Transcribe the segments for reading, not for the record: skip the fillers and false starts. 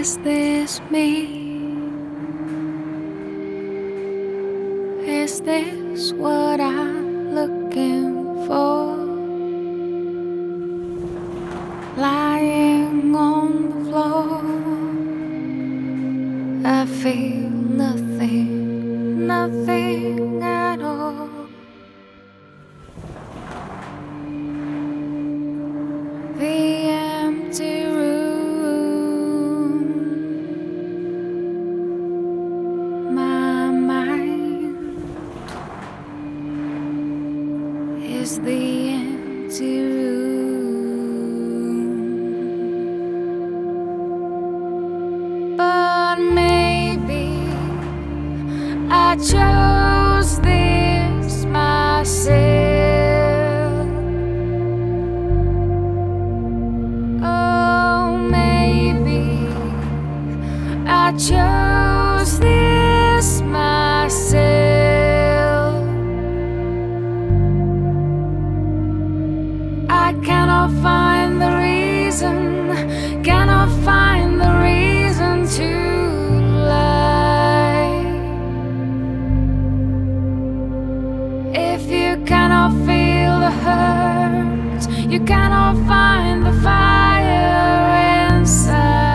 Is this me? Is this what I'm looking for? Lying on the floor, I feel nothing, nothing at all. The empty room, my mind is the empty room. But maybe I chose this myself. Oh, maybe I chose this myself. I cannot find the reason, cannot find the reason to lie. If you cannot feel the hurt, you cannot find the fire inside.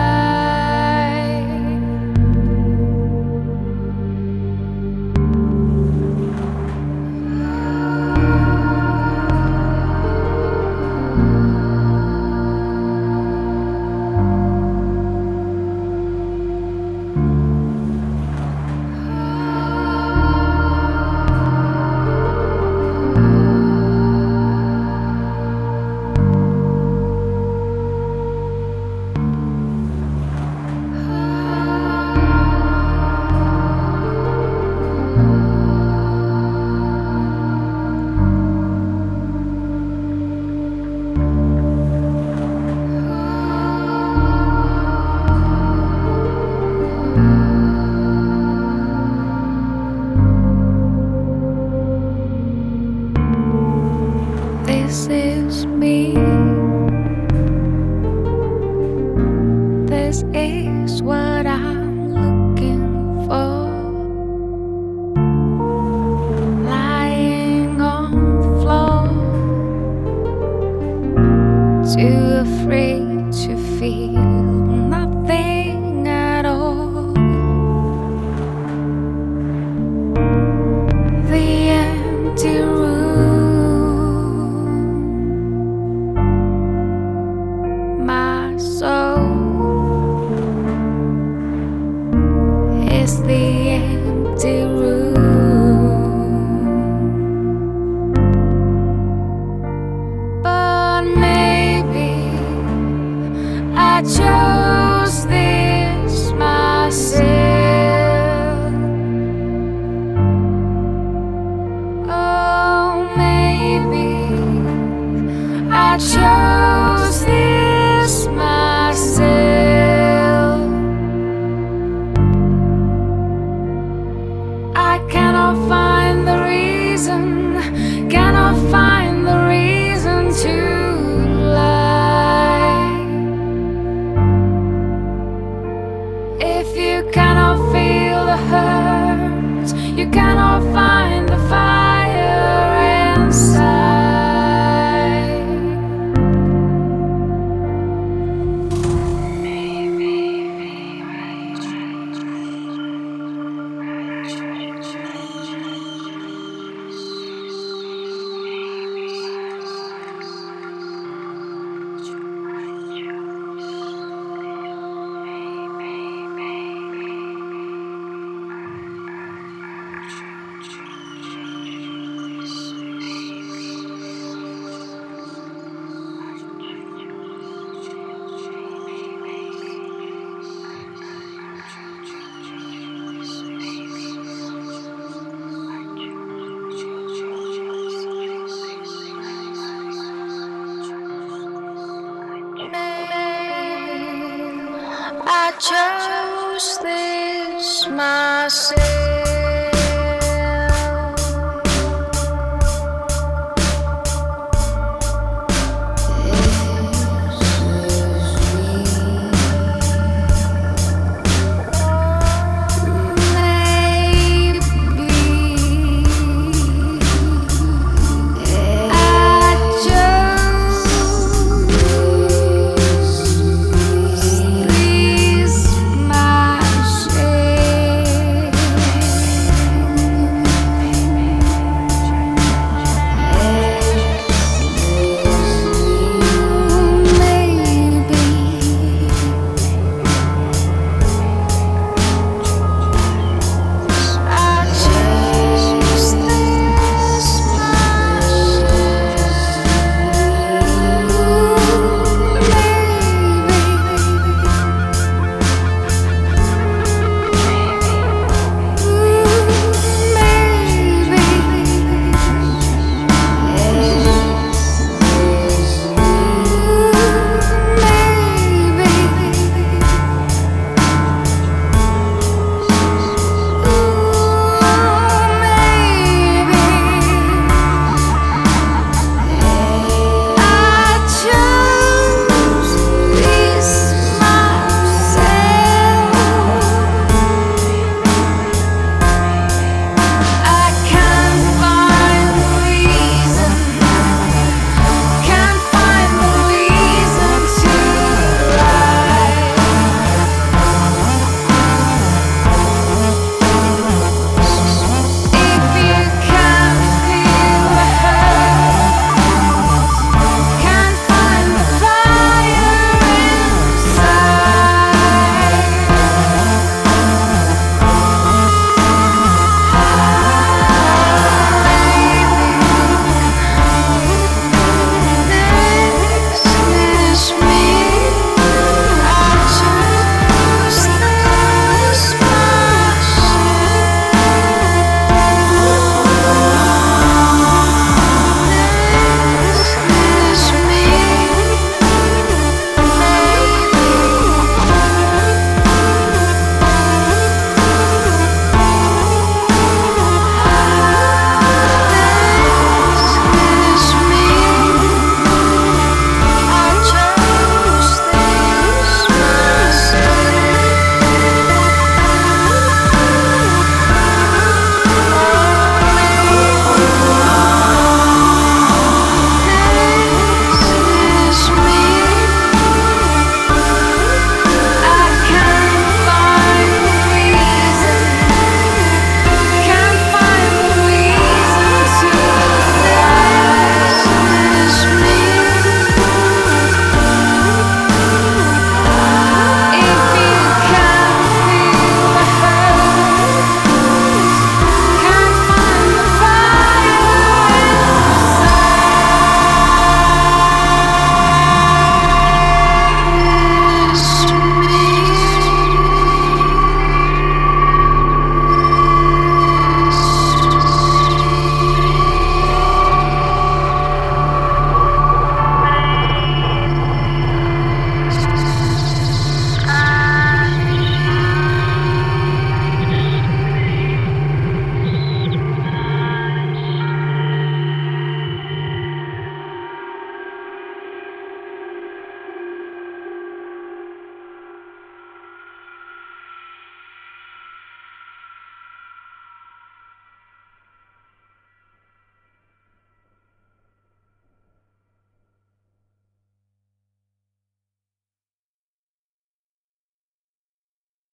This is me. This is what I'm looking for. Lying on the floor, too afraid to feel nothing at all. The empty room, my soul is the empty room. But maybe I chose this myself. Oh, maybe I chose this myself. I cannot find the reason, cannot find the reason to lie. If you cannot feel the hurt, you cannot find the fire inside. I chose this myself.